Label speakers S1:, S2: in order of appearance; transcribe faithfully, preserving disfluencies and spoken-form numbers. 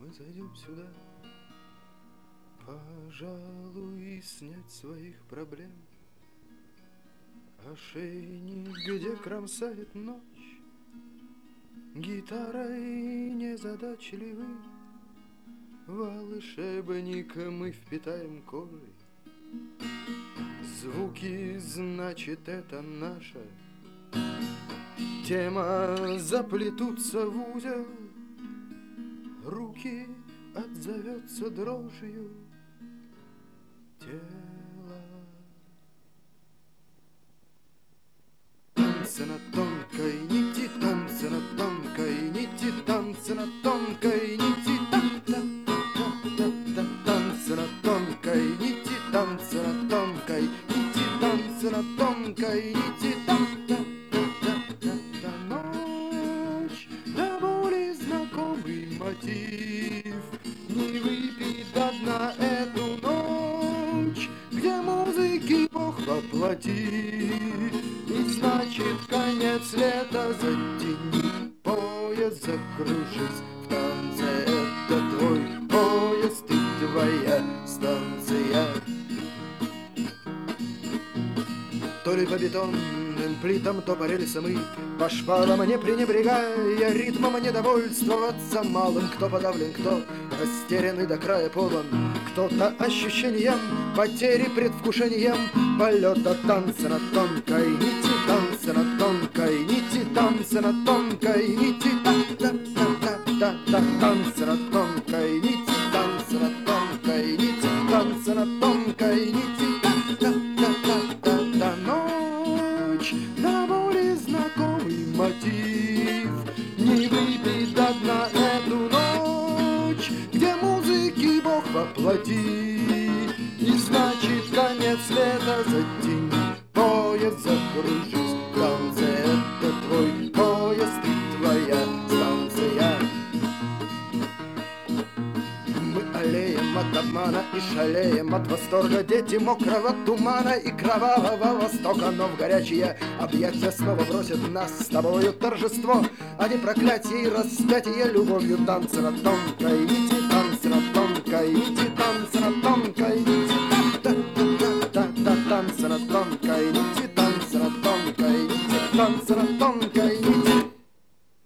S1: мы зайдем сюда, пожалуй, снять своих проблем. Ошейник, где кромсает ночь, гитарой незадачливы, волшебник мы впитаем кожей. Звуки, значит, это наша тема, заплетутся в узел, руки отзовется дрожью тело. Танцы на тонкой нити, танцы на тонкой нити, танцы на тонкой нити, та-та-та-та-та-та. Танцы на тонкой нити, танцы на тонкой нити, танцы на тонкой нити, та-та-та-та-та-та. Ночь, до боли знакомый мотив, не выпей до дна эту ночь, где музыки Бог воплотит. И значит, конец лета, затяни пояс, закружись в танце. Это твой поезд и твоя станция. То ли по бетонным плитам, то по рельсам и по шпалам, не пренебрегая ритмом, недовольствоваться малым. Кто подавлен, кто растерянный до края полон, кто-то ощущением потери, предвкушением полета. Танцы на тонкой нити, танцы на тонкой нити, танцы на тонкой нити, та-та-та-та-та. Танцы на тонкой нити, танцы на тонкой нити, танцы на тонкой нити, та-та-та-та-та. Ночь, до боли знакомый мотив, не выпей до дна эту ночь, где музыки Бог воплоти. И значит, конец лета, затяни пояс, закружись в танце. Это твой поезд и твоя станция. Мы аллеем от обмана и шалеем от восторга, дети мокрого тумана и кровавого востока. Но в горячие объятия снова бросят нас с тобою торжество, а не проклятие и распятие любовью. Танцы на тонкой нити,